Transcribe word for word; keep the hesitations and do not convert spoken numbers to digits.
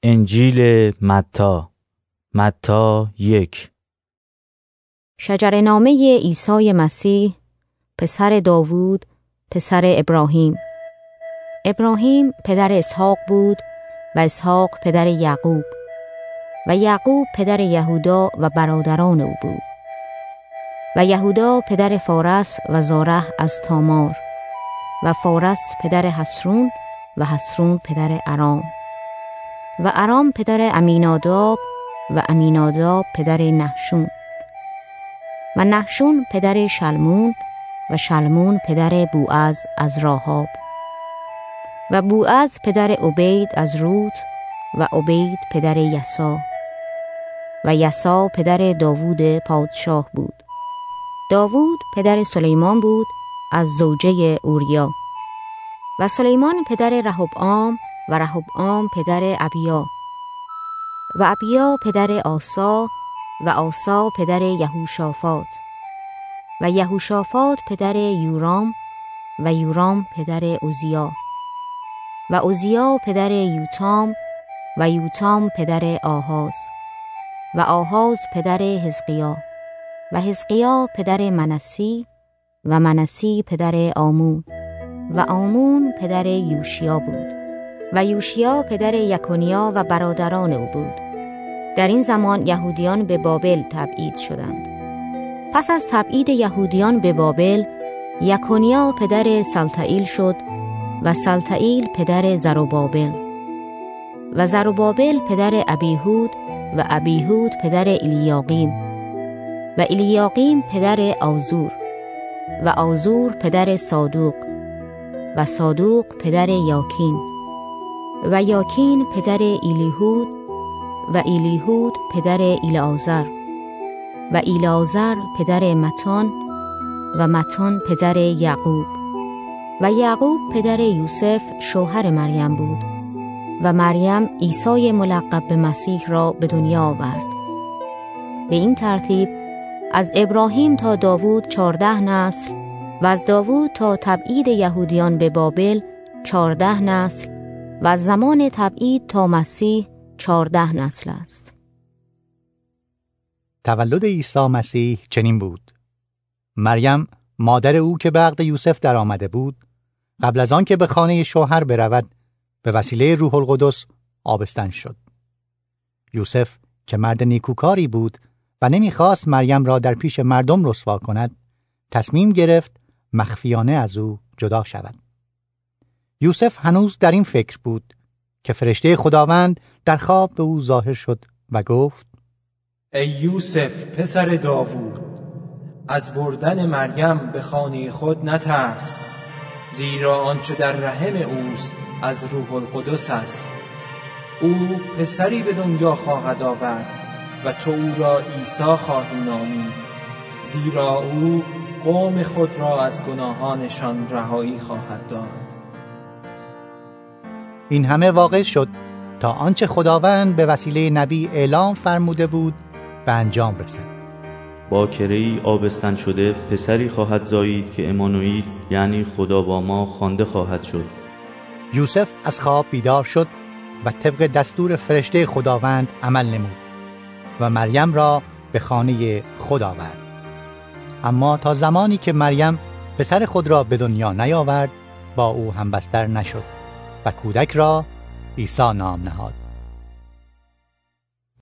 انجیل متی متی یک. شجره‌نامه عیسی مسیح پسر داوود پسر ابراهیم. ابراهیم پدر اسحاق بود و اسحاق پدر یعقوب و یعقوب پدر یهودا و برادران او بود و یهودا پدر فارس و زارح از تامار و فارس پدر حسرون و حسرون پدر ارام و ارام پدر امیناداب و امیناداب پدر نحشون و نحشون پدر شلمون و شلمون پدر بوعز از راحاب و بوعز پدر عبید از روت و عبید پدر یسا و یسا پدر داوود پادشاه بود. داوود پدر سلیمان بود از زوجه اوریا و سلیمان پدر رهبعام و رهبعام پدر ابیا و ابیا پدر آسا و آسا پدر یهوشافاط و یهوشافاط پدر یورام و یورام پدر عزیا و عزیا پدر یوتام و یوتام پدر آهاز و آهاز پدر حزقیا و حزقیا پدر منسی و منسی پدر آمون و آمون پدر یوشیا بود و یوشیا پدر یکونیا و برادران او بود. در این زمان یهودیان به بابل تبعید شدند. پس از تبعید یهودیان به بابل، یکونیا پدر سلطئیل شد و سلطئیل پدر زروبابل و زروبابل پدر ابیهود و ابیهود پدر الیاقیم و الیاقیم پدر آزور و آزور پدر صادوق و صادوق پدر یاکین و یاکین پدر ایلیهود و ایلیهود پدر ایلعازر و ایلعازر پدر متان و متان پدر یعقوب و یعقوب پدر یوسف شوهر مریم بود و مریم عیسی ملقب به مسیح را به دنیا آورد. به این ترتیب از ابراهیم تا داوود چهارده نسل و از داوود تا تبعید یهودیان به بابل چهارده نسل و از زمان تبعید تا مسیح چهارده نسل است. تولد عیسی مسیح چنین بود. مریم مادر او که به عقد یوسف در آمده بود، قبل از آن که به خانه شوهر برود، به وسیله روح القدس آبستن شد. یوسف که مرد نیکوکاری بود و نمیخواست مریم را در پیش مردم رسوا کند، تصمیم گرفت مخفیانه از او جدا شود. یوسف هنوز در این فکر بود که فرشته خداوند در خواب به او ظاهر شد و گفت: ای یوسف پسر داوود، از بردن مریم به خانه خود نترس، زیرا آنچه در رحم اوست از روح القدس است. او پسری به دنیا خواهد آورد و تو او را عیسی خواهی نامید، زیرا او قوم خود را از گناهانشان رهایی خواهد داد. این همه واقع شد تا آنچه خداوند به وسیله نبی اعلام فرموده بود به انجام رسد. باکره‌ای آبستن شده پسری خواهد زایید که امانوئیل یعنی خدا با ما خوانده خواهد شد. یوسف از خواب بیدار شد و طبق دستور فرشته خداوند عمل نمود و مریم را به خانه خود آورد. اما تا زمانی که مریم پسر خود را به دنیا نیاورد، با او همبستر نشد و کودک را عیسی نام نهاد.